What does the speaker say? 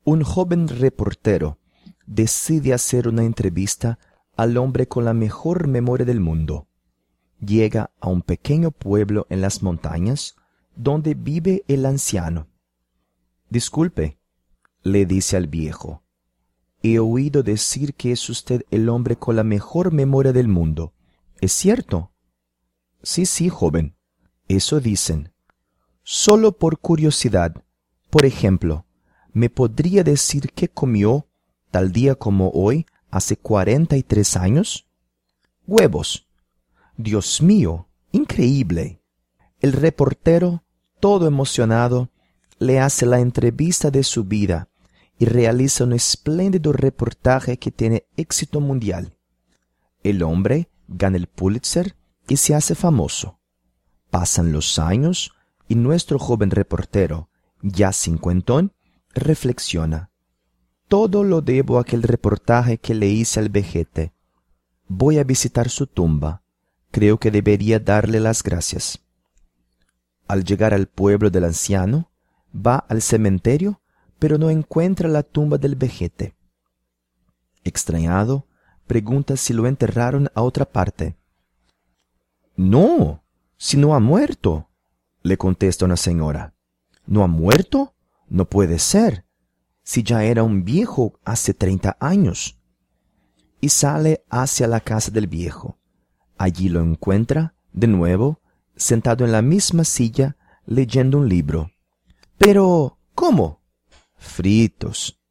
Un joven reportero decide hacer una entrevista al hombre con la mejor memoria del mundo. Llega a un pequeño pueblo en las montañas donde vive el anciano. «Disculpe», le dice al viejo, «he oído decir que es usted el hombre con la mejor memoria del mundo. ¿Es cierto?» Sí, joven, eso dicen. Solo por curiosidad, por ejemplo, ¿me podría decir qué comió tal día como hoy hace 43 años? Huevos. Dios mío, increíble. El reportero, todo emocionado, le hace la entrevista de su vida y realiza un espléndido reportaje que tiene éxito mundial. El hombre gana el Pulitzer y se hace famoso. Pasan los años y nuestro joven reportero, ya cincuentón, reflexiona. Todo lo debo a aquel reportaje que le hice al vejete. Voy a visitar su tumba. Creo que debería darle las gracias. Al llegar al pueblo del anciano, va al cementerio, pero no encuentra la tumba del vejete. Extrañado, pregunta si lo enterraron a otra parte. «No, si no ha muerto», le contesta una señora. «¿No ha muerto? No puede ser, si ya era un viejo hace 30 años». Y sale hacia la casa del viejo. Allí lo encuentra, de nuevo, sentado en la misma silla, leyendo un libro. «Pero, ¿cómo?» «Fritos.